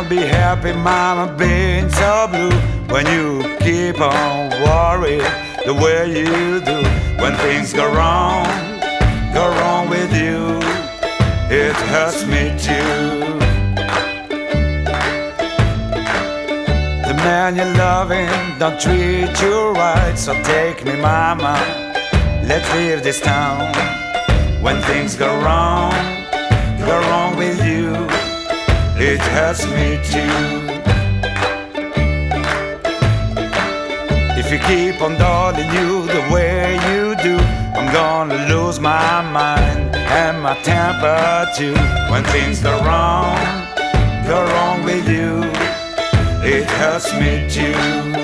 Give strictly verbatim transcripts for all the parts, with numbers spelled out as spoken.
be happy, mama, being so blue when you keep on worrying the way you do. When things go wrong, go wrong with you, it hurts me too. The man you're loving don't treat you right, so take me, mama, let's leave this town. When things go wrong, go wrong with you, it hurts me too. If you keep on darling you the way you do, I'm gonna lose my mind and my temper too. When things go wrong, go wrong with you, it hurts me too.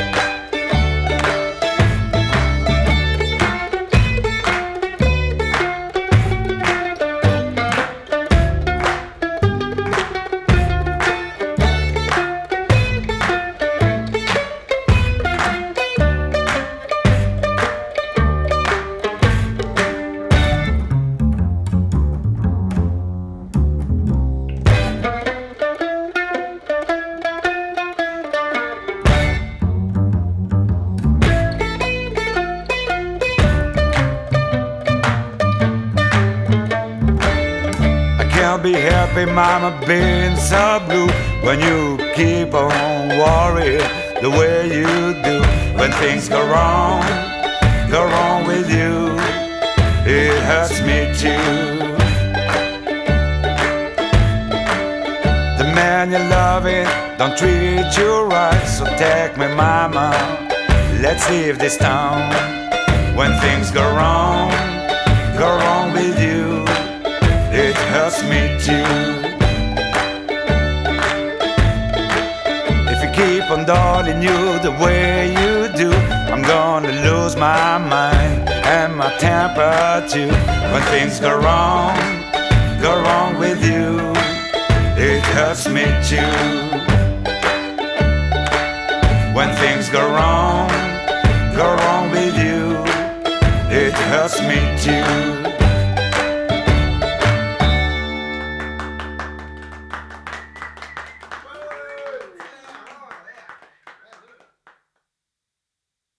Can't be happy, mama, being so blue when you keep on worrying the way you do. When things go wrong, go wrong with you, it hurts me too. The man you're loving don't treat you right, so take me, mama, let's leave this town. When things go wrong, go wrong with you, it hurts me too. If you keep on darling you the way you do, I'm gonna lose my mind and my temper too. When things go wrong, go wrong with you, it hurts me too. When things go wrong, go wrong with you, it hurts me too.